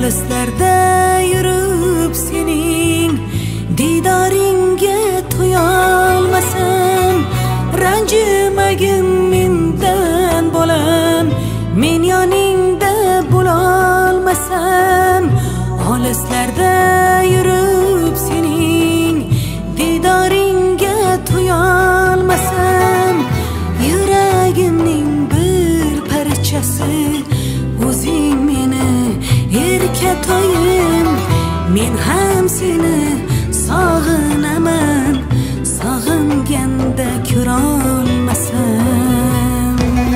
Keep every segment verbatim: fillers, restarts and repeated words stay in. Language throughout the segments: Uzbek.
olislarda yurib sening didoringga to'yolmasam, ranjimagin mendan bolam, men yoningda bo'lolmasam, olislarda yurib sening didoringga to'yolmasam, yuragimning bir parchasi o'zing meni erkatoyim, men ham seni sog'inaman, sog'inganda ko'rolmasam.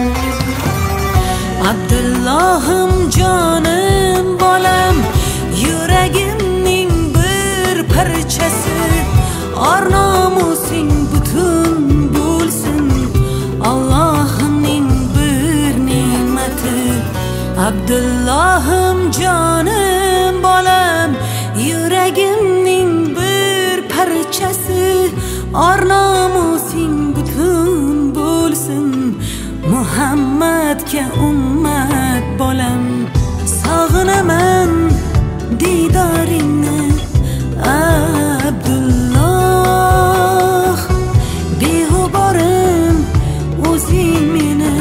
Abdullohim jonim bolam, yuragimning bir parchasi, or nomusing butun bo'lsin, Allohimning bir ne'mati. Abdullohim jonim bolam, yuragimning bir parchasi, or nomusing butun bo'lsin, Muhammadga ummat bolam, sog'inaman didoringni Abdulloh, beg'uborim o'zing meni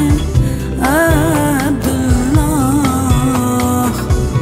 Abdulloh.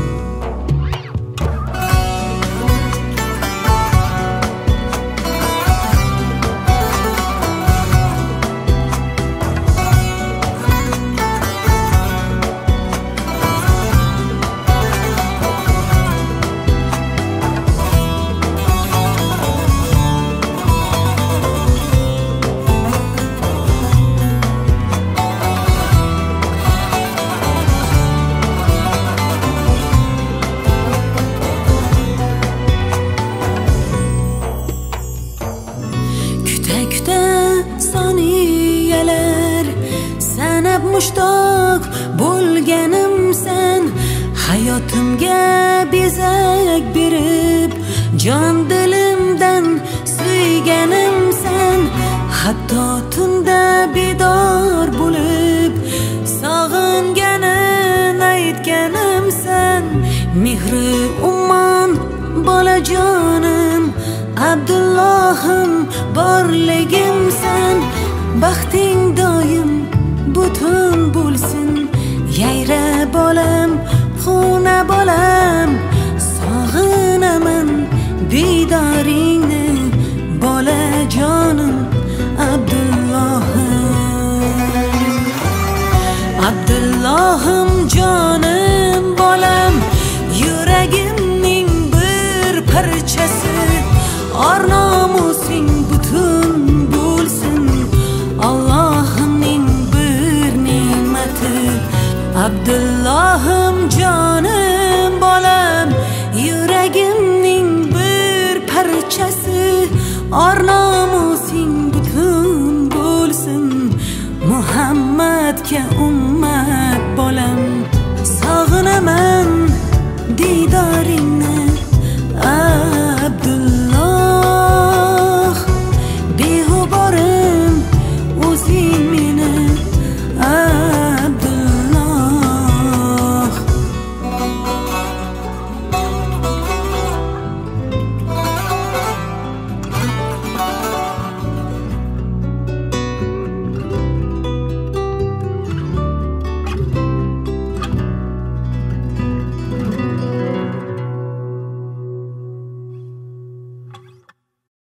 Soniyalar sanab mushtoq bo'lganim sen, hayotimga bezak berib, jon dilimdan suyganim sen, hatto tunda bedor bo'lib sog'inganin aytganim sen, mehri ummon bolajonim Abdullohim borligim sen, baxting doim butun bo'lsin, yayra bolam, xona bolam, sog'inaman didoringni bolajonim Abdullohim. Abdullohim jonim bolam, yuragimning bir parchasi, or nomusing butun bo'lsin, Allohimning bir ne'mati. Abdullohim jonim bolam, yuragimning bir parchasi, or nomusing butun bo'lsin, Muhammadga ummat bolam.